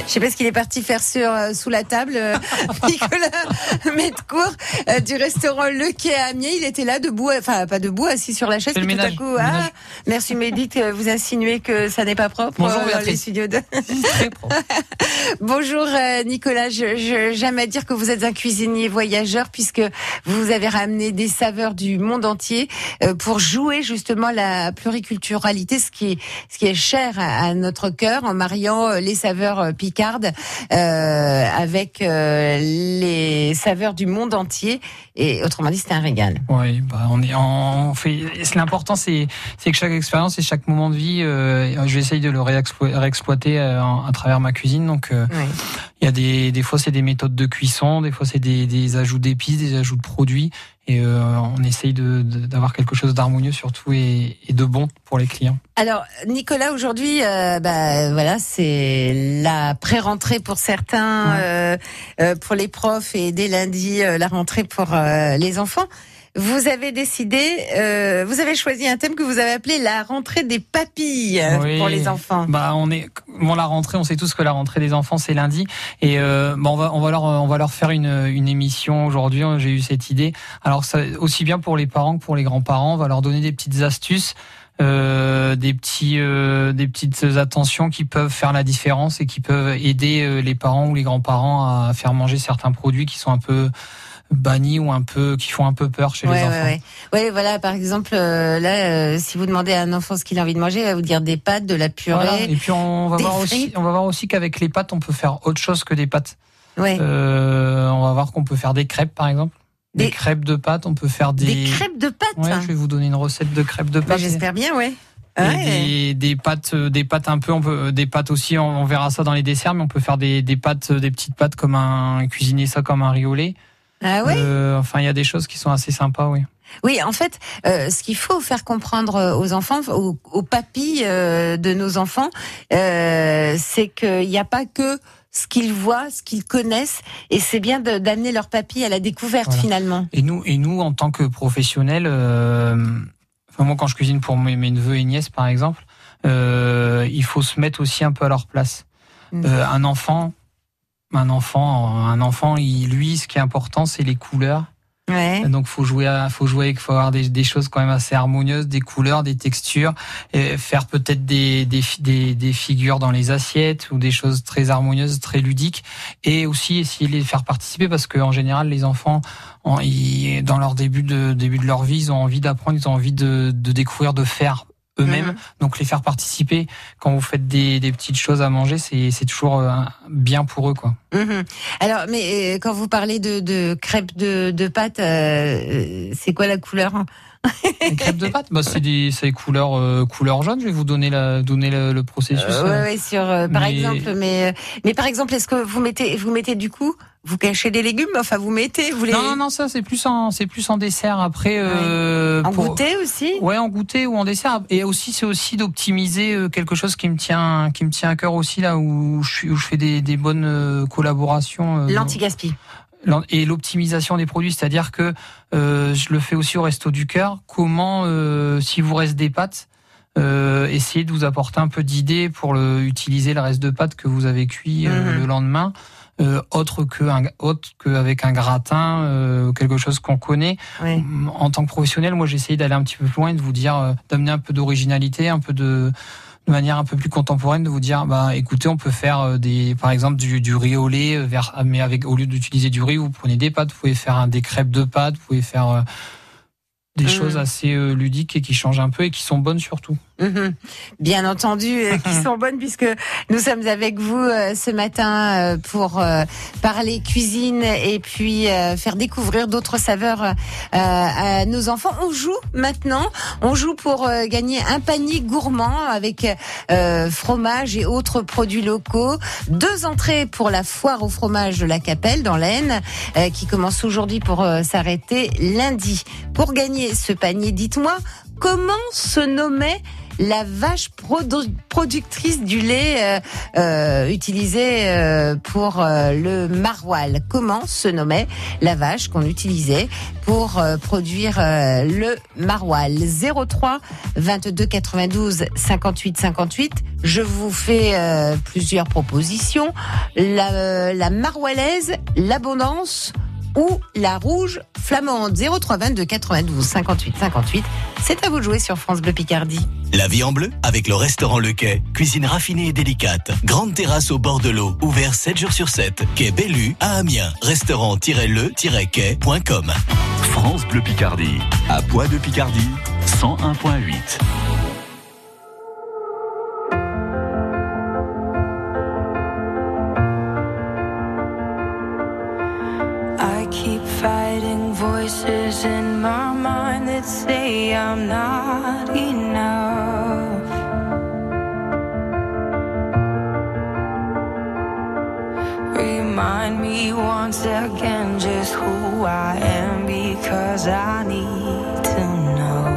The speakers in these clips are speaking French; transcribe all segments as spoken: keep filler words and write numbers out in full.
Je sais pas ce qu'il est parti faire sur euh, sous la table. Euh, Nicolas Mettecourt euh, du restaurant Le Quai à Amiens, il était là debout, enfin pas debout, assis sur la chaise. C'est Puis le tout à ménage, coup, ah, merci Médith, vous insinuez que ça n'est pas propre. Bonjour, euh, dans les studios de... Très propre. Bonjour euh, Nicolas, je, je j'aime à dire que vous êtes un cuisinier voyageur puisque vous avez ramené des saveurs du monde entier euh, pour jouer justement la pluriculturalité, ce qui est ce qui est cher à, à notre cœur, en mariant les saveurs picardes euh, avec euh, les saveurs du monde entier. Et autrement dit, c'est un régal. Oui, bah on est en, on fait. L'important, c'est c'est que chaque expérience et chaque moment de vie, euh, j'essaye de le réexplo- réexploiter euh, à travers ma cuisine. Donc, euh, Oui. il y a des des fois c'est des méthodes de cuisson, des fois c'est des des ajouts d'épices, des ajouts de produits, et euh, on essaye de, de d'avoir quelque chose d'harmonieux surtout et, et de bon pour les clients. Alors Nicolas, aujourd'hui, euh, bah voilà, c'est la pré-rentrée pour certains, Ouais. euh, euh, pour les profs, et dès lundi euh, la rentrée pour euh, les enfants. Vous avez décidé, euh, vous avez choisi un thème que vous avez appelé la rentrée des papilles Oui. pour les enfants. Bah on est bon, la rentrée, on sait tous que la rentrée des enfants c'est lundi, et euh, bah on va on va leur on va leur faire une une émission aujourd'hui. J'ai eu cette idée. Alors ça, aussi bien pour les parents que pour les grands-parents, on va leur donner des petites astuces. Euh, des petits, euh, des petites attentions qui peuvent faire la différence et qui peuvent aider euh, les parents ou les grands-parents à faire manger certains produits qui sont un peu bannis ou un peu, qui font un peu peur chez Ouais, les ouais, enfants. ouais. Ouais, voilà, par exemple, euh, là, euh, si vous demandez à un enfant ce qu'il a envie de manger, il va vous dire des pâtes, de la purée. Voilà. Et puis on va des voir frites. aussi, on va voir aussi qu'avec les pâtes, on peut faire autre chose que des pâtes. Ouais. Euh, on va voir qu'on peut faire des crêpes, par exemple. Des, Des- crêpes de pâtes, on peut faire des. Des crêpes de pâtes. Ouais, je vais vous donner une recette de crêpes de Bah, pâtes. j'espère bien, ouais. Et Ouais. des, des pâtes, euh, des pâtes un peu, on peut, des pâtes aussi. On, on verra ça dans les desserts, mais on peut faire des, des pâtes, des petites pâtes comme un, cuisiner ça comme un riz au lait. Ah ouais. Euh, enfin, il y a des choses qui sont assez sympas, oui. Oui, en fait, euh, ce qu'il faut faire comprendre aux enfants, aux, aux papilles euh, de nos enfants, euh, c'est qu'il n'y a pas que ce qu'ils voient, ce qu'ils connaissent, et c'est bien de, d'amener leur papille à la découverte, Voilà. finalement. Et nous, et nous, en tant que professionnels, euh, enfin moi, quand je cuisine pour mes, mes neveux et nièces, par exemple, euh, il faut se mettre aussi un peu à leur place. Mmh. Euh, un enfant, un enfant, un enfant, il, lui, ce qui est important, c'est les couleurs. Ouais. Donc faut jouer, à, faut jouer, il faut avoir des, des choses quand même assez harmonieuses, des couleurs, des textures, et faire peut-être des, des des des figures dans les assiettes ou des choses très harmonieuses, très ludiques, et aussi essayer de les faire participer parce que en général les enfants, en, ils, dans leur début de début de leur vie, ils ont envie d'apprendre, ils ont envie de, de découvrir, de faire eux-mêmes. Mhm. Donc les faire participer quand vous faites des, des petites choses à manger, c'est c'est toujours euh, bien pour eux, quoi. Mhm. Alors, mais euh, quand vous parlez de, de crêpes de, de pâtes, euh, c'est quoi la couleur? Les crêpes de pâte, bah c'est des c'est couleur euh, couleur jaune. Je vais vous donner la donner le, le processus. Euh, ouais, ouais, sur euh, par Mais- exemple, mais euh, mais par exemple, est-ce que vous mettez vous mettez du coup, vous cachez des légumes, enfin vous mettez, vous les Non non non, ça c'est plus en c'est plus en dessert après. Euh, en pour- goûter aussi? Ouais, en goûter ou en dessert. Et aussi, c'est aussi d'optimiser euh, quelque chose qui me tient, qui me tient à cœur aussi là où je suis, où je fais des, des bonnes euh, collaborations. Euh, L'anti-gaspi. l'an- et l'optimisation des produits, c'est-à-dire que euh, je le fais aussi au Resto du Cœur. Comment, euh, si vous reste des pâtes, euh, essayez de vous apporter un peu d'idées pour le, utiliser le reste de pâtes que vous avez cuit euh, Mhm. le lendemain. Euh, autre que un, autre qu'avec un gratin, euh, quelque chose qu'on connaît. Ouais. En tant que professionnel, moi, j'essaye d'aller un petit peu plus loin et de vous dire, euh, d'amener un peu d'originalité, un peu de, de manière un peu plus contemporaine, de vous dire, bah, écoutez, on peut faire euh, des, par exemple, du, du riz au lait, euh, vers, mais avec, au lieu d'utiliser du riz, vous prenez des pâtes, vous pouvez faire un, des crêpes de pâtes, vous pouvez faire euh, des Mhm. choses assez euh, ludiques et qui changent un peu et qui sont bonnes surtout. Mhm. Bien entendu, euh, qui sont bonnes puisque nous sommes avec vous euh, ce matin euh, pour euh, parler cuisine et puis euh, faire découvrir d'autres saveurs euh, à nos enfants. On joue maintenant, on joue pour euh, gagner un panier gourmand avec euh, fromage et autres produits locaux. Deux entrées pour la foire au fromage de la Capelle dans l'Aisne euh, qui commence aujourd'hui pour euh, s'arrêter lundi. Pour gagner ce panier, dites-moi comment se nommait la vache produ- productrice du lait euh, euh, utilisée euh, pour euh, le maroilles. Comment se nommait la vache qu'on utilisait pour euh, produire euh, le maroilles? zéro trois vingt-deux quatre-vingt-douze cinquante-huit cinquante-huit. Je vous fais euh, plusieurs propositions. La, euh, la maroillaise, l'abondance ou la rouge flamande. Zéro trois vingt-deux quatre-vingt-douze cinquante-huit cinquante-huit. C'est à vous de jouer sur France Bleu Picardie. La vie en bleu avec le restaurant Le Quai. Cuisine raffinée et délicate. Grande terrasse au bord de l'eau. Ouvert sept jours sur sept. Quai Bellu à Amiens. Restaurant-le-quai point com. France Bleu Picardie. À Poix de Picardie, cent un virgule huit. Keep fighting voices in my mind that say I'm not enough. Remind me once again just who I am, because I need to know.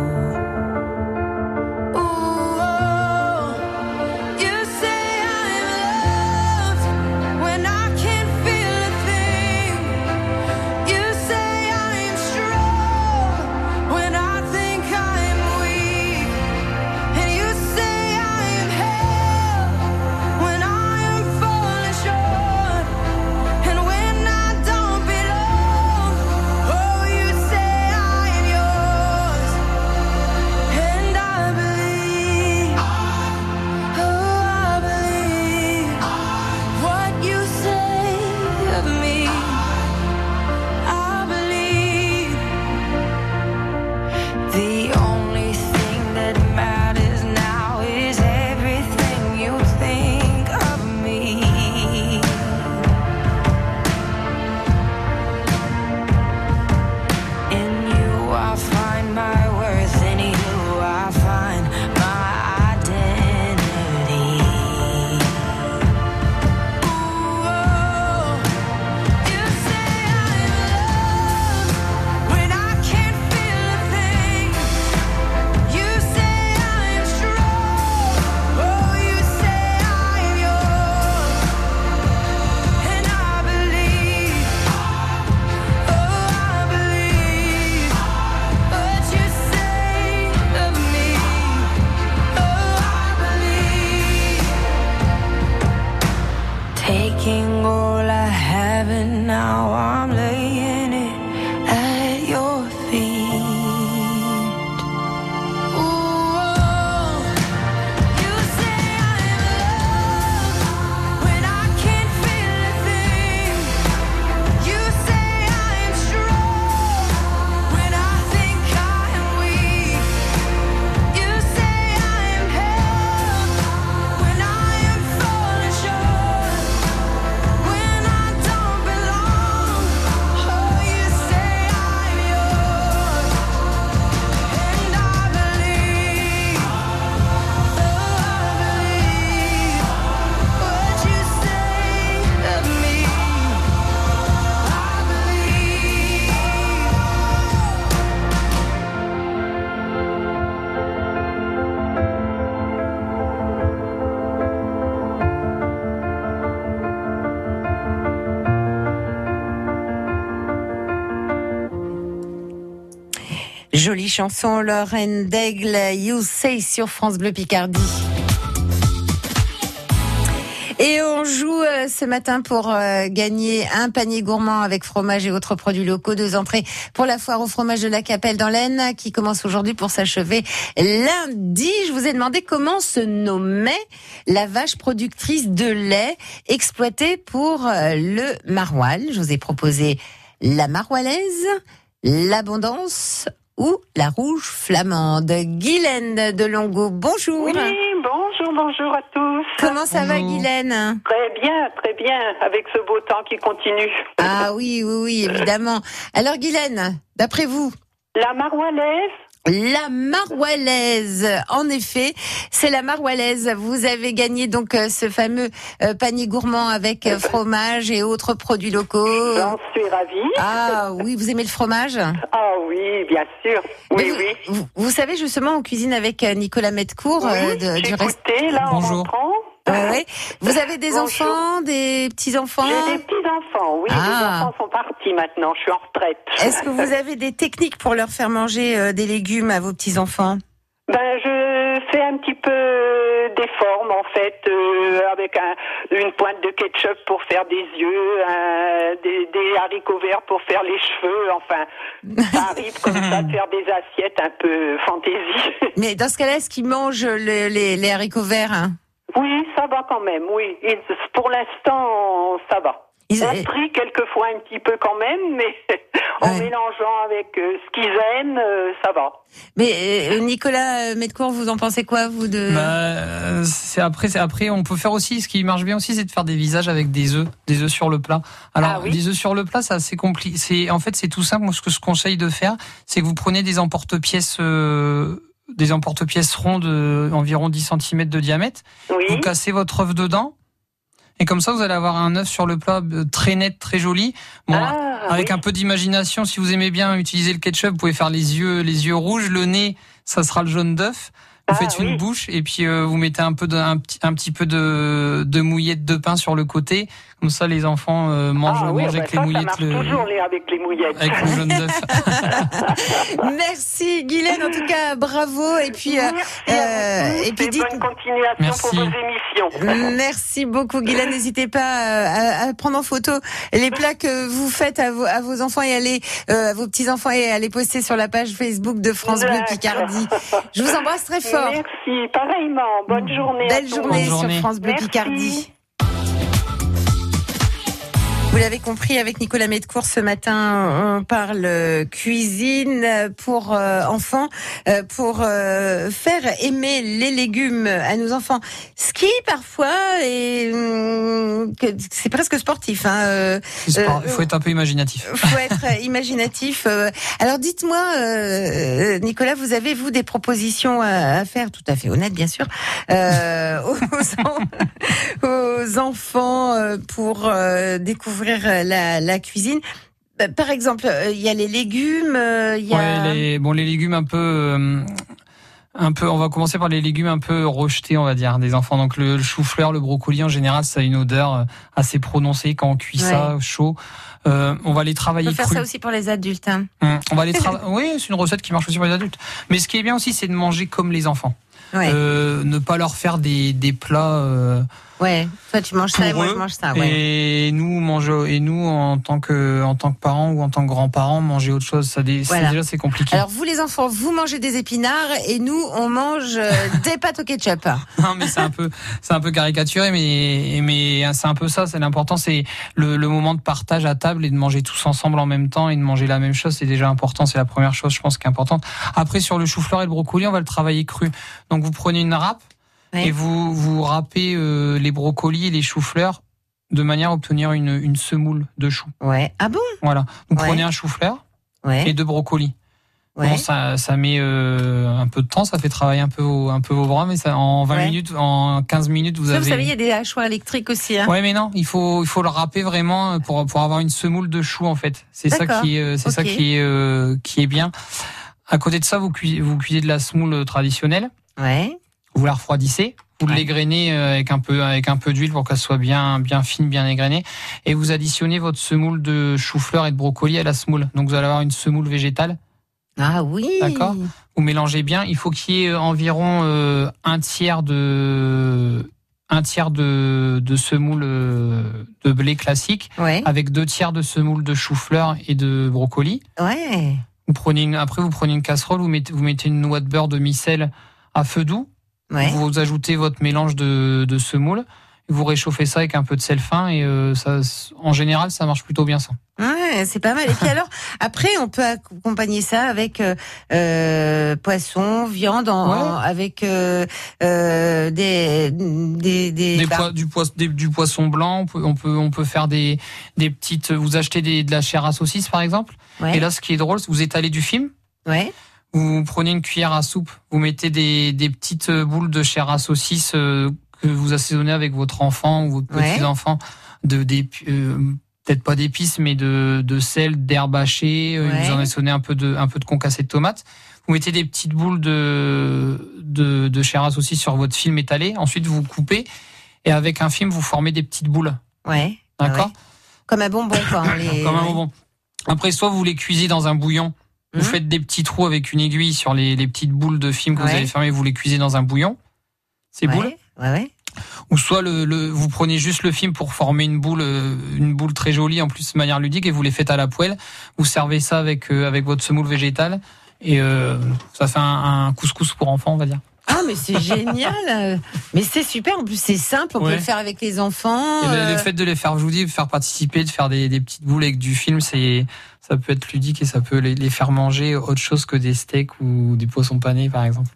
Jolie chanson, Lorraine Daigle, You Say sur France Bleu Picardie. Et on joue euh, ce matin pour euh, gagner un panier gourmand avec fromage et autres produits locaux, deux entrées pour la foire au fromage de la Capelle dans l'Aisne qui commence aujourd'hui pour s'achever lundi. Je vous ai demandé comment se nommait la vache productrice de lait exploitée pour euh, le maroilles. Je vous ai proposé la maroillaise, l'abondance ou la rouge flamande. Guylaine de Longo, bonjour. Oui, bonjour, bonjour à tous. Comment ça bonjour. va, Guylaine? Très bien, très bien, avec ce beau temps qui continue. Ah oui, oui, oui, évidemment. Alors, Guylaine, d'après vous? La maroillaise. La maroilles, en effet, c'est la maroilles. Vous avez gagné donc euh, ce fameux euh, panier gourmand avec euh, fromage et autres produits locaux. J'en suis ravie. Ah oui, vous aimez le fromage ? Ah oui, bien sûr. Oui, vous, oui. Vous, vous savez justement, on cuisine avec Nicolas Metcourt Oui, euh, de, j'ai du rest... goûté, là, Bonjour. en rentrant. Ouais, ouais. Vous avez des Bonjour. enfants, des petits-enfants ? J'ai des petits-enfants, oui. Ah. Les enfants sont partis maintenant, je suis en retraite. Est-ce que vous avez des techniques pour leur faire manger euh, des légumes à vos petits-enfants ? Ben, je fais un petit peu des formes, en fait, euh, avec un, une pointe de ketchup pour faire des yeux, un, des, des haricots verts pour faire les cheveux, enfin, ça arrive comme ça de faire des assiettes un peu fantaisie. Mais dans ce cas-là, est-ce qu'ils mangent le- les, les haricots verts, hein ? Oui, ça va quand même, oui. Et pour l'instant, ça va. Ils- On trie quelquefois un petit peu quand même, mais en Ouais. mélangeant avec euh, ce qu'ils aiment, euh, ça va. Mais euh, Nicolas Metcourt, vous en pensez quoi, vous de Bah, euh, c'est après, c'est après, on peut faire aussi, ce qui marche bien aussi, c'est de faire des visages avec des œufs, des œufs sur le plat. Alors, Ah oui. des œufs sur le plat, c'est assez compliqué. C'est, en fait, c'est tout simple. Moi, ce que je conseille de faire, c'est que vous prenez des emporte-pièces, euh, des emporte-pièces ronds de environ dix centimètres de diamètre. Oui. Vous cassez votre œuf dedans. Et comme ça, vous allez avoir un œuf sur le plat euh, très net, très joli. Bon, Ah, avec oui. un peu d'imagination, si vous aimez bien utiliser le ketchup, vous pouvez faire les yeux, les yeux rouges, le nez, ça sera le jaune d'œuf. Vous Ah, faites une oui. bouche et puis euh, vous mettez un peu de, un petit, un petit peu de, de mouillettes de pain sur le côté. Comme ça, les enfants euh, mangent, Ah oui, mangent ben avec ça, les ça mouillettes, marche le, toujours les, avec les mouillettes. avec le jaune d'œuf. Merci Guylaine, en tout cas, bravo. Et puis, euh, Merci à euh, vous tous et puis et dites, bonne continuation Merci. pour vos émissions. merci beaucoup Guylaine. N'hésitez pas à, à prendre en photo les plats que vous faites à vos, à vos enfants et à les, euh, à vos petits enfants et à les poster sur la page Facebook de France Bleu D'accord. Picardie. Je vous embrasse très fort. Merci, pareillement. Bonne journée. Belle à tous. journée, Bonne journée. sur France Bleu Merci. Picardie. Vous l'avez compris, avec Nicolas Metcourt, ce matin, on parle euh, cuisine pour euh, enfants, euh, pour euh, faire aimer les légumes à nos enfants. Ce qui, parfois, est, hum, que c'est presque sportif. Hein, euh, C'est pas- Euh, Il faut être un peu imaginatif. faut être imaginatif. euh. Alors, dites-moi, euh, Nicolas, vous avez, vous, des propositions à, à faire, tout à fait honnêtes, bien sûr, euh, aux, en- aux enfants euh, pour euh, découvrir la, la cuisine. Euh, Par exemple, euh, il y a les légumes, euh, il y a... Ouais, les, bon, les légumes un peu, euh, un peu. On va commencer par les légumes un peu rejetés, on va dire, des enfants. Donc le, le chou-fleur, le brocoli, en général, ça a une odeur euh, assez prononcée quand on cuit ça chaud. Euh, on va les On travailler peut faire crus. ça aussi pour les adultes. Hein. Hum, On va les travailler. Oui, c'est une recette qui marche aussi pour les adultes. Mais ce qui est bien aussi, c'est de manger comme les enfants. Ouais. Euh, ne pas leur faire des, des plats. Euh, ouais. Toi, tu manges ça et pour moi, eux. je mange ça. Ouais. Et nous, mange, et nous, en tant que, en tant que parents ou en tant que grands-parents, manger autre chose, ça, dé- Voilà. c'est déjà c'est compliqué. Alors, vous, les enfants, vous mangez des épinards et nous, on mange euh, des pâtes au ketchup. Non, mais c'est un peu, c'est un peu caricaturé, mais, mais c'est un peu ça. C'est l'important, c'est le, le moment de partage à table et de manger tous ensemble en même temps et de manger la même chose. C'est déjà important. C'est la première chose, je pense, qui est importante. Après, sur le chou-fleur et le brocoli, on va le travailler cru. Donc, vous prenez une râpe Ouais. et vous, vous râpez euh, les brocolis et les chou-fleurs de manière à obtenir une, une semoule de chou. Ouais. Ah bon? Voilà. Vous Ouais. prenez un chou-fleur Ouais. et deux brocolis. Ouais. Bon, ça, ça met euh, un peu de temps, ça fait travailler un peu vos, un peu vos bras, mais ça, en vingt Ouais. minutes, en quinze minutes, vous Ça, avez. vous savez, il y a des hachoirs électriques aussi. Hein. Ouais, mais non, il faut, il faut le râper vraiment pour, pour avoir une semoule de chou, en fait. C'est ça D'accord. qui est, euh, c'est ça Ok. qui est, euh, qui est bien. À côté de ça, vous cuisez, vous cuisez de la semoule traditionnelle. Ouais. Vous la refroidissez. Vous Ouais. l'égrainez avec un peu, avec un peu d'huile pour qu'elle soit bien, bien fine, bien égrenée. Et vous additionnez votre semoule de chou-fleur et de brocoli à la semoule. Donc, vous allez avoir une semoule végétale. Ah oui. D'accord. Vous mélangez bien. Il faut qu'il y ait environ euh, un tiers de un tiers de, de semoule euh, de blé classique Ouais. avec deux tiers de semoule de chou-fleur et de brocoli. Ouais. Vous prenez une, après vous prenez une casserole, vous mettez vous mettez une noix de beurre de micelle à feu doux. Ouais. Vous ajoutez votre mélange de, de semoule. Vous réchauffez ça avec un peu de sel fin et euh, ça, en général, ça marche plutôt bien ça. Ouais, c'est pas mal. Et puis alors, après, on peut accompagner ça avec euh, euh, poisson, viande, en, Ouais. en- avec euh, euh, des des des. Des bah, poi- du, pois- des- du poisson blanc, on peut, on peut, on peut faire des, des petites. Vous achetez des, de la chair à saucisse par exemple. ouais. Et là, ce qui est drôle, c'est que vous étalez du film. Ouais. vous prenez une cuillère à soupe, vous mettez des, des petites boules de chair à saucisse euh, que vous assaisonnez avec votre enfant ou votre Ouais. petit-enfant, de, des, euh, peut-être pas d'épices, mais de, de sel, d'herbe hachée, euh, Ouais. vous en assaisonnez un peu de, un peu de concassé de tomate. Vous mettez des petites boules de, de, de chair à saucisse sur votre film étalé. Ensuite, vous coupez et avec un film, vous formez des petites boules. Ouais. D'accord? Ouais. Comme un bonbon, quoi. hein, les... Comme un ouais. bonbon. Après, soit vous les cuisez dans un bouillon. Vous Mhm. faites des petits trous avec une aiguille sur les, les petites boules de film que Ouais. vous allez fermer. Vous les cuisez dans un bouillon. Ces boules. Ouais, ouais, ouais. Ou soit le, le, vous prenez juste le film pour former une boule, euh, une boule très jolie en plus de manière ludique et vous les faites à la poêle. Vous servez ça avec euh, avec votre semoule végétale et euh, ça fait un, un couscous pour enfants, on va dire. Ah, mais c'est génial. Mais c'est super. En plus, c'est simple. On peut Ouais. le faire avec les enfants. Et le, euh, le fait de les faire, je vous dis, de faire participer, de faire des, des petites boules avec du film, c'est ça peut être ludique et ça peut les, les faire manger autre chose que des steaks ou des poissons panés, par exemple.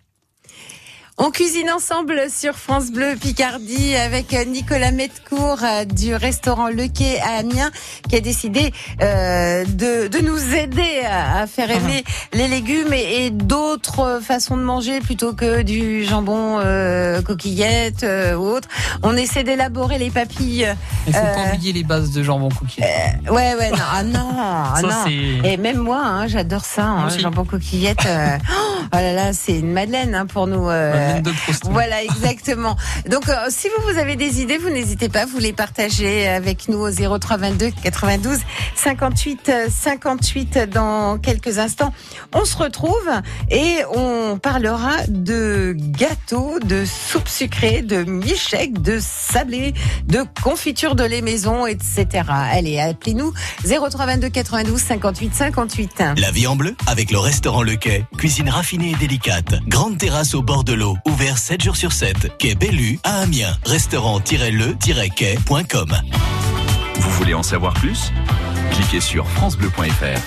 On cuisine ensemble sur France Bleu Picardie avec Nicolas Metcourt euh, du restaurant Le Quai à Amiens qui a décidé euh, de, de nous aider à, à faire aimer les légumes et, et d'autres façons de manger plutôt que du jambon euh, coquillette euh, ou autre. On essaie d'élaborer les papilles. Il faut Euh, pas oublier les bases de jambon coquillette. Ouais, ouais, non, ah non, ah Ça, non. c'est- Et même moi, hein, j'adore ça, hein, aussi. jambon coquillette. euh, oh là là, c'est une madeleine hein, pour nous. euh, Madeleine de Proust. Voilà, exactement. Donc, euh, si vous, vous avez des idées, vous n'hésitez pas, vous les partagez avec nous au zéro trois vingt-deux quatre-vingt-douze cinquante-huit cinquante-huit dans quelques instants. On se retrouve et on parlera de gâteaux, de soupe sucrée, de milkshake, de sablé, de confiture de lait maison, et cetera. Allez, appelez-nous zéro trois vingt-deux quatre-vingt-douze cinquante-huit cinquante-huit. La vie en bleu avec le restaurant Le Quai. Cuisine raffinée et délicate. Grande terrasse au bord de l'eau. Ouvert sept jours sur sept. Quai Bellu à Amiens. Restaurant-le-quai point com. Vous voulez en savoir plus? Cliquez sur francebleu point fr.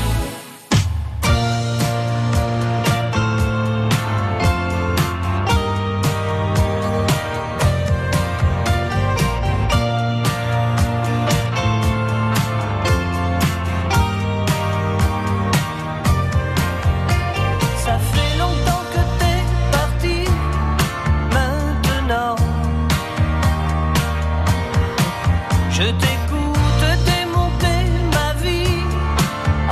Ça fait longtemps que t'es parti, maintenant je t'écoute démonter ma vie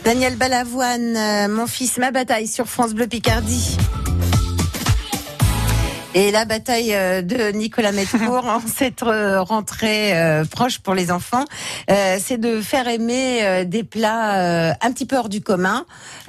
Daniel Balavoine, euh, Mon fils, ma bataille sur France Bleu Picardie. Et la bataille de Nicolas Mettecourt en cette rentrée euh, proche pour les enfants, euh, c'est de faire aimer euh, des plats euh, un petit peu hors du commun.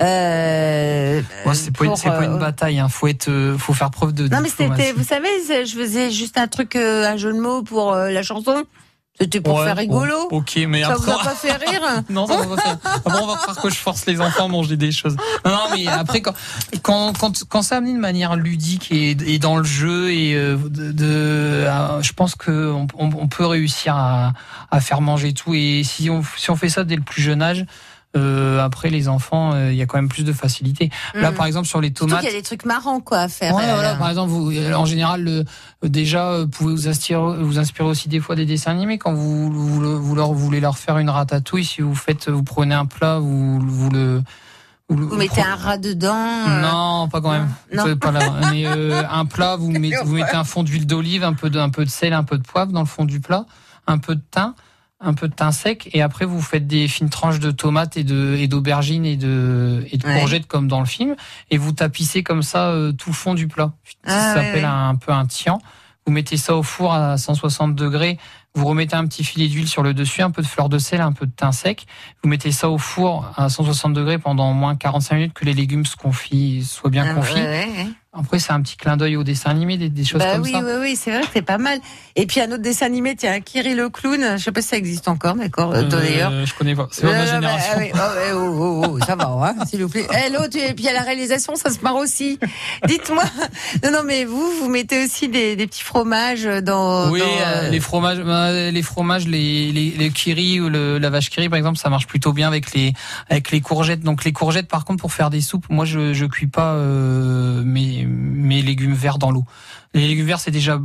Euh, ouais, c'est pas, pour, c'est pas une euh, bataille, hein. Faut être, euh, faut faire preuve de. Non mais diplomatie. c'était, vous savez, je faisais juste un truc, euh, un jeu de mots pour euh, la chanson. C'était pour ouais, faire rigolo. Bon, ok, mais ça après. vous a pas fait rire? Non, ça va pas faire. Ah bon, on va croire que je force les enfants à manger des choses. Non, non, mais après, quand, quand, quand, quand ça amené de manière ludique et, et dans le jeu et euh, de, de euh, je pense que on, on, on peut réussir à, à faire manger tout. Et si on, si on fait ça dès le plus jeune âge, Euh, après les enfants, il euh, y a quand même plus de facilité. Mmh. Là, par exemple, sur les tomates, surtout qu'il y a des trucs marrants quoi à faire. Ouais, euh, voilà, par exemple, vous, en général, le, déjà, vous pouvez vous inspirer, vous inspirer aussi des fois des dessins animés quand vous, vous, vous leur voulez leur faire une ratatouille. Si vous faites, vous prenez un plat, vous, vous le Vous, vous mettez un rat dedans euh... Non, pas quand même. Non. Vous pas là. Mais euh, un plat, vous mettez, vous mettez un fond d'huile d'olive, un peu de, un peu de sel, un peu de poivre dans le fond du plat, un peu de thym, un peu de thym sec, et après vous faites des fines tranches de tomates et de et d'aubergines et de et de ouais. courgettes comme dans le film, et vous tapissez comme ça euh, tout le fond du plat. Ah, ça ouais, s'appelle ouais. un, un peu un tian. Vous mettez ça au four à cent soixante degrés. Vous remettez un petit filet d'huile sur le dessus, un peu de fleur de sel, un peu de thym sec. Vous mettez ça au four à cent soixante degrés pendant au moins quarante-cinq minutes, que les légumes se confient, soient bien ah, confits. Ouais, ouais. Après, c'est un petit clin d'œil au dessin animé, des, des choses bah comme oui, ça. Oui, oui, c'est vrai que c'est pas mal. Et puis un autre dessin animé, tiens, Kiri le clown. Je sais pas si ça existe encore, d'accord. Euh, d'ailleurs, je connais pas. C'est pas euh, ma génération. Bah, oui. oh, oh, oh, oh, ça va, hein, s'il vous plaît. Eh, l'autre, et puis à la réalisation, ça se marre aussi. Dites-moi. Non, non, mais vous, vous mettez aussi des, des petits fromages dans. Oui, dans, euh, les fromages, bah, les fromages, les, les, les Kiri ou le, la vache Kiri, par exemple, ça marche plutôt bien avec les, avec les courgettes. Donc les courgettes, par contre, pour faire des soupes, moi, je, je cuis pas euh, mes, mes légumes verts dans l'eau. Les légumes verts, c'est déjà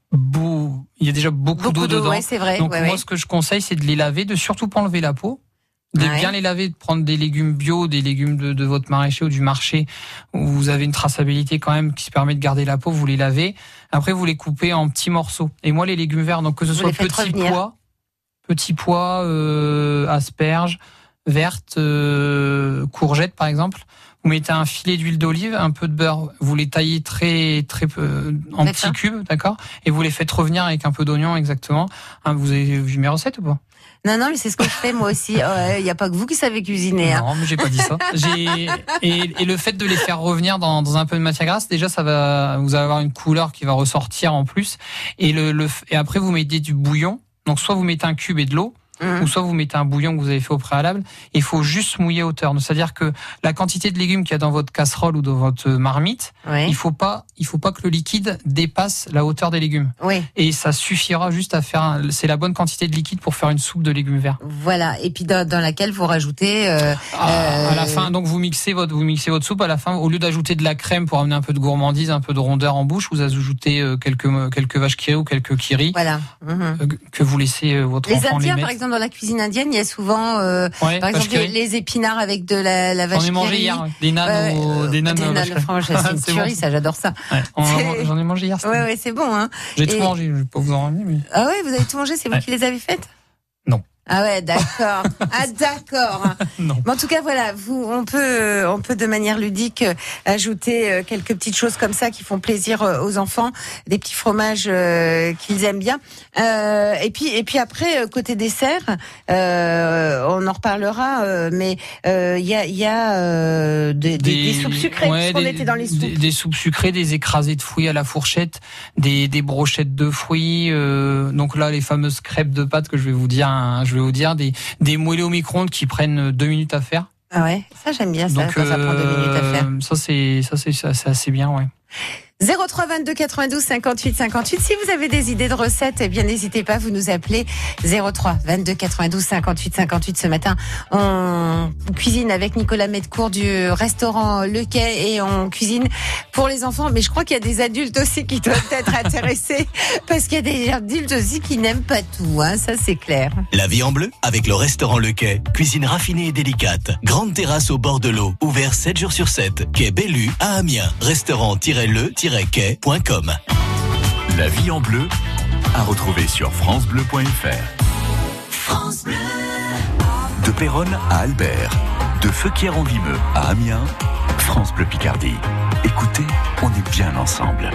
beau, il y a déjà beaucoup, beaucoup d'eau, d'eau dedans. Ouais, c'est vrai. Donc ouais, moi, ouais. ce que je conseille, c'est de les laver, de surtout pas enlever la peau, de ouais. bien les laver, de prendre des légumes bio, des légumes de, de votre maraîcher ou du marché où vous avez une traçabilité quand même qui se permet de garder la peau. Vous les lavez. Après, vous les coupez en petits morceaux. Et moi, les légumes verts, donc que ce vous soit petits pois, petits pois, euh, asperges, vertes, euh, courgettes par exemple. Vous mettez un filet d'huile d'olive, un peu de beurre, vous les taillez très très peu en d'accord. petits cubes, d'accord, et vous les faites revenir avec un peu d'oignon exactement. Hein, vous avez vu mes recettes ou pas? Non, non, mais c'est ce que je fais moi aussi. Il oh, n'y a pas que vous qui savez cuisiner. Hein. Non, mais j'ai pas dit ça. J'ai et, et le fait de les faire revenir dans, dans un peu de matière grasse, déjà ça va, vous allez avoir une couleur qui va ressortir en plus. Et le, le et après vous mettez du bouillon. Donc soit vous mettez un cube et de l'eau. Mmh. Ou soit vous mettez un bouillon que vous avez fait au préalable. Il faut juste mouiller à hauteur. C'est-à-dire que la quantité de légumes qu'il y a dans votre casserole ou dans votre marmite, oui. il faut pas, il faut pas que le liquide dépasse la hauteur des légumes. Oui. Et ça suffira juste à faire. Un, c'est la bonne quantité de liquide pour faire une soupe de légumes verts. Voilà. Et puis dans, dans laquelle vous rajoutez. Euh, ah, euh... À la fin, donc vous mixez votre, vous mixez votre soupe. À la fin, au lieu d'ajouter de la crème pour amener un peu de gourmandise, un peu de rondeur en bouche, vous ajoutez quelques quelques vaches Kiri ou quelques Kiri. Voilà. Mmh. Que vous laissez votre les enfant Indiens, les mettre. Par exemple, dans la cuisine indienne, il y a souvent, euh, ouais, par exemple, les, les épinards avec de la, la vache. J'en ai mangé Kiri. hier, ouais. des nanes, ouais, au, des nanes, des nanes au fromage. C'est une c'est tuerie, bon. ça, j'adore ça. Ouais, on, j'en ai mangé hier. Ouais, ouais, c'est bon, hein. J'ai Et... tout mangé, je vais pas vous en ramener, mais. Ah ouais, vous avez tout mangé, c'est vous ouais. qui les avez faites? Non. Ah ouais, d'accord. Ah d'accord. Non. Mais en tout cas, voilà, vous, on peut, on peut de manière ludique ajouter quelques petites choses comme ça qui font plaisir aux enfants, des petits fromages euh, qu'ils aiment bien. Euh, et puis, et puis après, côté dessert, euh, on en reparlera, euh, mais il euh, y a, il y a euh, des, des, des, des soupes sucrées. Ouais, puisqu'on des, était dans les soupes. Des, des soupes sucrées, des écrasés de fruits à la fourchette, des, des brochettes de fruits. Euh, donc là, les fameuses crêpes de pâtes que je vais vous dire. Hein, je vais vous dire des, des moelleux au micro-ondes qui prennent deux minutes à faire. Ah ouais, ça j'aime bien ça, donc, quand ça prend deux minutes à faire. Ça c'est, ça c'est, c'est assez bien, ouais. zéro trois vingt-deux quatre-vingt-douze cinquante-huit cinquante-huit. Si vous avez des idées de recettes, eh bien n'hésitez pas, vous nous appelez zéro trois vingt-deux quatre-vingt-douze cinquante-huit cinquante-huit. Ce matin, on cuisine avec Nicolas Mettecourt du restaurant Le Quai et on cuisine pour les enfants. Mais je crois qu'il y a des adultes aussi qui doivent être intéressés parce qu'il y a des adultes aussi qui n'aiment pas tout, hein, ça c'est clair. La vie en bleu avec le restaurant Le Quai. Cuisine raffinée et délicate. Grande terrasse au bord de l'eau. Ouvert sept jours sur sept. Quai Bellu à Amiens. Restaurant-le quai point com. La vie en bleu à retrouver sur francebleu point fr. France Bleu. De Péronne à Albert, De Feuquières-en-Vimeux à Amiens, France Bleu Picardie. Écoutez, on est bien ensemble.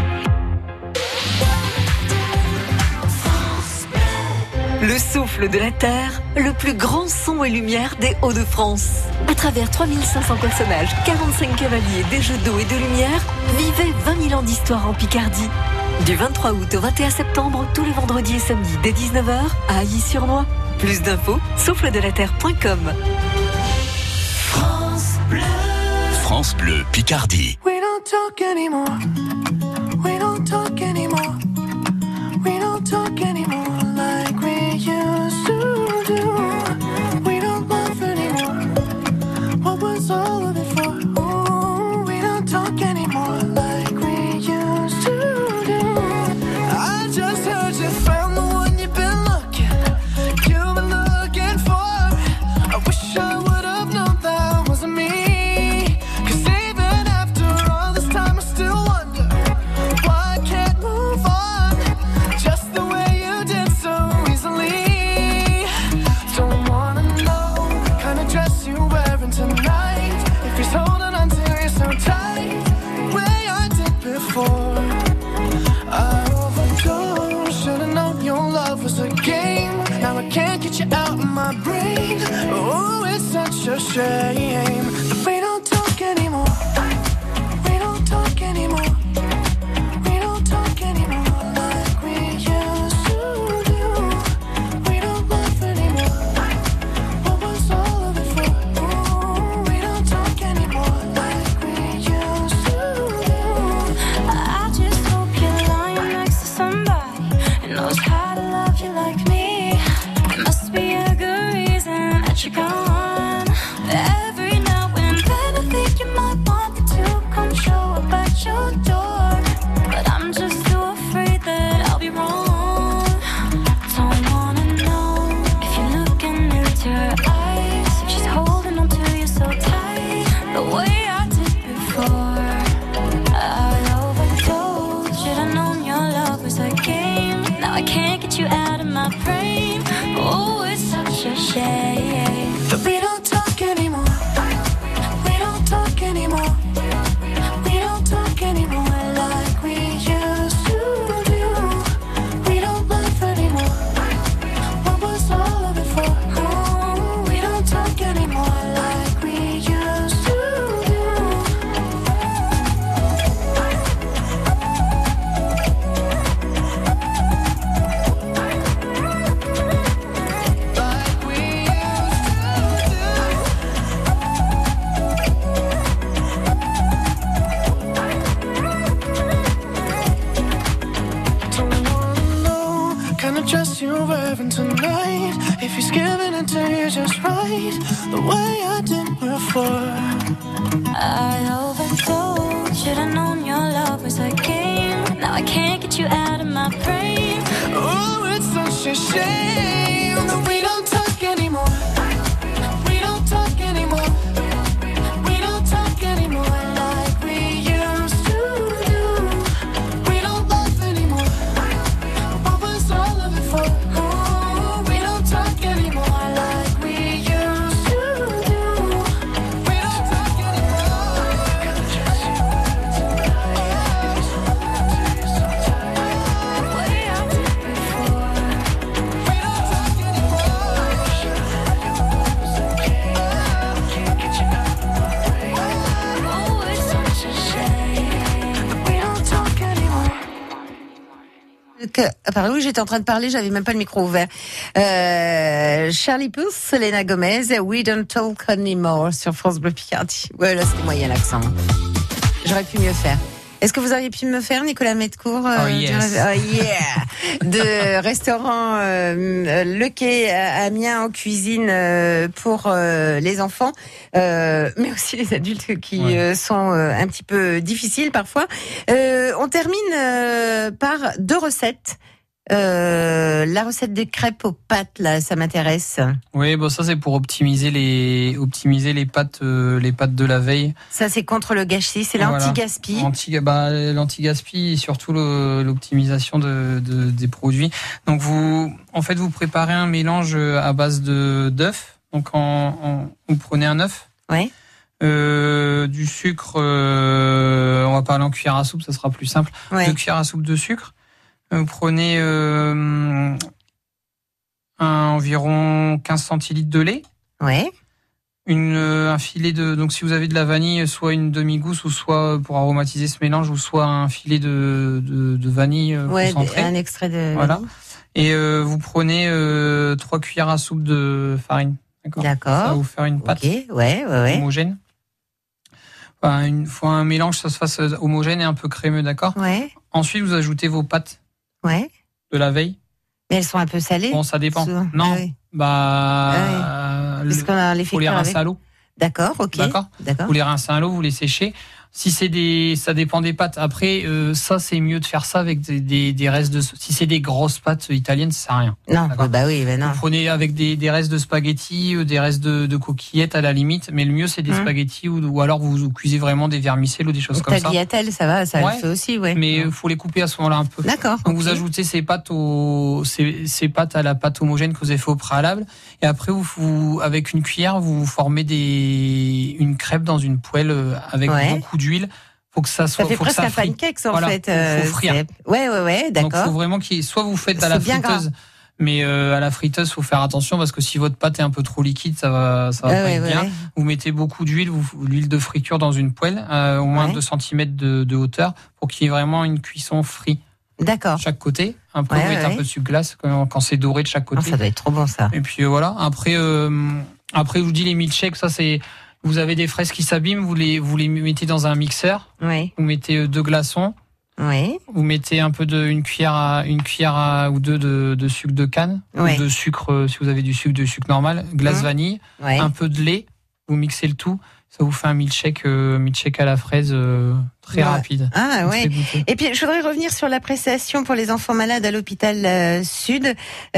Le souffle de la Terre, le plus grand son et lumière des Hauts-de-France. À travers trois mille cinq cents personnages, quarante-cinq cavaliers, des jeux d'eau et de lumière, vivez vingt mille ans d'histoire en Picardie. Du vingt-trois août au vingt et un septembre, tous les vendredis et samedis dès dix-neuf heures, à Ailly-sur-Noix. Plus d'infos, souffle de la terre point com. France Bleu. France Bleu Picardie. We don't talk anymore. We don't talk anymore. We don't talk anymore like we used to do. We don't laugh anymore. What was all of it for? Ooh, we don't talk anymore like we used to do. I just heard you found the one you've been looking, you've been looking for. I wish I would have known that wasn't me. 'Cause even after all this time I still wonder why I can't move on just the way you did so easily. Don't wanna know kind of dress you wearing tonight, if he's holding on to you so tight, the way I did before. I overdosed, should've known your love was a game. Now I can't get you out of my brain. Oh, it's such a shame that we don't talk anymore. We don't talk anymore. We don't talk anymore like we used to do. We don't laugh anymore. What was all of it for? Ooh, we don't talk anymore like we used to do. I just hope you're lying next to somebody who knows how to love you like me. There must be a good reason that you're gone. Every now and then I think you might want me to come show up at your door, but I'm just too afraid that I'll be wrong. Don't wanna know if you're looking into her eyes, if she's holding on to you so tight, the way I did before. I overdosed, should've known your love was a game. Now I can't get you out of my brain. Oh, it's such a shame That we don't talk anymore. We don't talk anymore. We don't talk anymore like we used to do. We don't laugh anymore. What was all of it for? Ooh, we don't talk anymore like we used to do. Like we used to do. Don't wanna know kind of dress you're wearing tonight, if he's giving it to you just right, the way I did before. I overdosed, should've known your love was a game. Now I can't get you out of my brain. Oh, it's such a shame that we don't talk anymore. We don't talk anymore. We don't talk anymore like we used to do. We don't laugh anymore. What was all of it for? Oh, we don't talk anymore like we used to do. We don't talk anymore. The way I did before. We don't talk anymore. Oh, it's such a shame. We don't talk anymore. Que, par où j'étais en train de parler, j'avais même pas le micro ouvert. Euh, Charlie Puth, Selena Gomez, We Don't Talk Anymore sur France Bleu Picardie. Ouais, là c'était moyen l'accent. J'aurais pu mieux faire. Est-ce que vous auriez pu me faire, Nicolas Metcourt, euh, Oh, yes. du- oh, yeah, de restaurant euh, Le Quai à Amiens en cuisine euh, pour euh, les enfants, euh, mais aussi les adultes qui Ouais. euh, sont euh, un petit peu difficiles parfois. Euh, on termine euh, par deux recettes. Euh, la recette des crêpes aux pâtes, là, ça m'intéresse. Oui, bon, ça c'est pour optimiser les optimiser les pâtes euh, les pâtes de la veille. Ça, c'est contre le gâchis, c'est Voilà. l'anti-gaspi. Anti, bah, l'anti-gaspi et surtout le- l'optimisation de, de- des produits. Donc vous, en fait, vous préparez un mélange à base de d'œufs. Donc en, en- vous prenez un œuf, Ouais. Euh, du sucre, euh, on va parler en cuillère à soupe, ça sera plus simple. Ouais. Deux cuillères à soupe de sucre. Vous prenez euh, un, environ quinze centilitres de lait. Ouais. Une, un filet de, donc si vous avez de la vanille, soit une demi-gousse ou soit pour aromatiser ce mélange ou soit un filet de, de, de vanille Ouais, concentré. un extrait de. Voilà. Et euh, vous prenez euh, trois cuillères à soupe de farine. D'accord. D'accord. Ça va vous faire une pâte Ok. Ouais, ouais, ouais. homogène. Enfin, une fois un mélange, ça se fasse homogène et un peu crémeux, d'accord. Ouais. Ensuite, vous ajoutez vos pâtes Ouais. de la veille. Mais elles sont un peu salées. Bon, ça dépend. souvent. Non, Ah oui. bah, Ah euh, Parce le- qu'on a les faut les friture rincer avec. à l'eau. D'accord. Ok. D'accord. D'accord. Vous les rincez à l'eau, vous les séchez. Si c'est des, ça dépend des pâtes. Après, euh, ça c'est mieux de faire ça avec des, des, des restes de. Si c'est des grosses pâtes italiennes, ça sert à rien. Non. D'accord. Bah oui, bah non. Vous prenez avec des, des restes de spaghettis, euh, des restes de, de coquillettes à la limite, mais le mieux c'est des Hum. spaghettis ou, ou alors vous, vous cuisez vraiment des vermicelles ou des choses comme ça. Tagliatelle, ça va, ça Ouais. le fait aussi, ouais. Mais il faut les couper à ce moment-là un peu. D'accord. Donc ok. vous ajoutez ces pâtes au, ces, ces pâtes à la pâte homogène que vous avez fait au préalable, et après vous, vous avec une cuillère vous formez des une crêpe dans une poêle euh, avec Ouais. beaucoup d'huile. Faut que ça soit. Ça fait faut que presque ça un frie. pancake en Voilà, fait. faut frire. c'est- Ouais, ouais, ouais, Donc d'accord. faut vraiment qu'il soit vous faites à la C'est bien friteuse. Mais euh, à la friteuse, faut faire attention parce que si votre pâte est un peu trop liquide, ça va, ça va Ouais, pas ouais, être ouais, bien. ouais. Vous mettez beaucoup d'huile, vous, l'huile de friture dans une poêle, euh, au moins Ouais. deux centimètres de, de hauteur, pour qu'il y ait vraiment une cuisson frite D'accord. de chaque côté. Après, Ouais, vous mettez ouais. un peu de sucre glace quand, quand c'est doré de chaque Oh, côté. ça doit être trop bon ça. Et puis euh, voilà. Après, euh, après, je vous dis les milkshakes, ça c'est. Vous avez des fraises qui s'abîment, vous les, vous les mettez dans un mixeur. Oui, Vous mettez euh, deux glaçons. oui. Vous mettez un peu de une cuillère à, une cuillère à, ou deux de, de sucre de canne Ouais. ou de sucre euh, si vous avez du sucre de sucre normal, glace Mmh. vanille, Ouais. un peu de lait. Vous mixez le tout. Ça vous fait un milkshake, euh, milkshake à la fraise euh, très Ouais. rapide. Ah Très ouais. goûteux. Et puis je voudrais revenir sur la prestation pour les enfants malades à l'hôpital euh, Sud.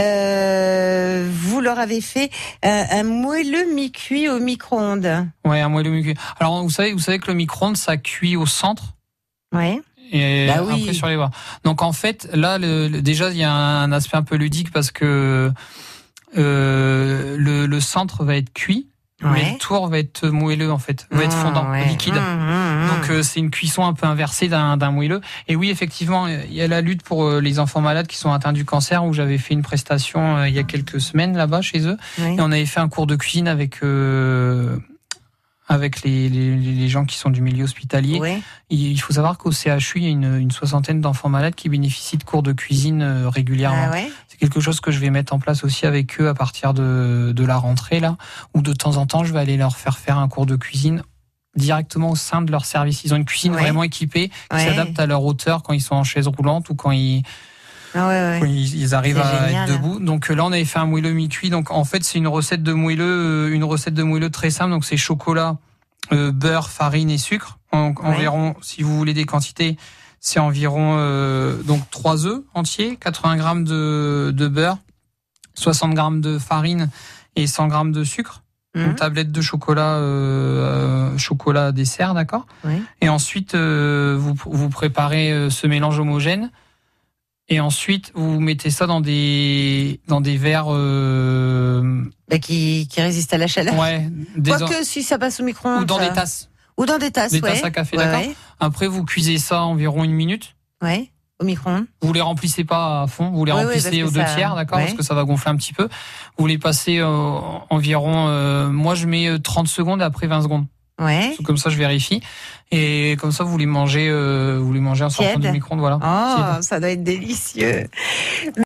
Euh, vous leur avez fait euh, un moelleux mi-cuit au micro-ondes. Ouais, un moelleux mi-cuit. Alors vous savez, vous savez que le micro-ondes ça cuit au centre. Ouais. Et Bah oui. après sur les bords. Donc en fait, là, le, le- déjà, il y a un aspect un peu ludique parce que euh, le, le centre va être cuit, mais Ouais. le tour va être moelleux en fait, va être Ah, fondant, ouais. liquide. Mmh, mmh, mmh. Donc euh, c'est une cuisson un peu inversée d'un, d'un moelleux. Et oui, effectivement, il y a la lutte pour euh, les enfants malades qui sont atteints du cancer où j'avais fait une prestation euh, il y a quelques semaines là-bas chez eux. Oui. Et on avait fait un cours de cuisine avec euh, avec les, les, les gens qui sont du milieu hospitalier. Ouais. Il faut savoir qu'au C H U, il y a une, une soixantaine d'enfants malades qui bénéficient de cours de cuisine euh, régulièrement. Ah ouais. C'est quelque chose que je vais mettre en place aussi avec eux à partir de, de la rentrée, là, où de temps en temps, je vais aller leur faire faire un cours de cuisine directement au sein de leur service. Ils ont une cuisine Ouais. vraiment équipée qui Ouais. s'adapte à leur hauteur quand ils sont en chaise roulante ou quand ils, Ah ouais, ouais. quand ils, ils arrivent C'est à génial. être debout. Donc euh, là, on avait fait un moelleux mi-cuit. Donc en fait, c'est une recette de moelleux, euh, une recette de moelleux très simple. Donc c'est chocolat, euh, beurre, farine et sucre. En, environ, si vous voulez des quantités, c'est environ euh, donc trois œufs entiers, quatre-vingts grammes de, de beurre, soixante grammes de farine et cent grammes de sucre. Mmh. Une tablette de chocolat, euh, euh, chocolat dessert, d'accord. Oui. Et ensuite, euh, vous, vous préparez euh, ce mélange homogène. Et ensuite, vous mettez ça dans des dans des verres. Euh, Bah, qui, qui résiste à la chaleur. ouais, des Quoique si ça passe au micro-ondes. ou dans ça- des tasses. Ou dans des tasses, Des ouais. tasses à café, Ouais, d'accord. ouais. Après, vous cuisez ça environ une minute. Ouais. Au micro-ondes. Vous les remplissez pas à fond, vous les Ouais, ouais, remplissez parce que aux deux ça- tiers, d'accord, ouais. parce que ça va gonfler un petit peu. Vous les passez euh, environ. Euh, moi, je mets euh, trente secondes et après vingt secondes. Ouais. Comme ça, je vérifie. Et comme ça, vous les mangez, euh, vous les mangez en sortant Tiède. du micro-ondes, voilà. Oh, Tiède. ça doit être délicieux.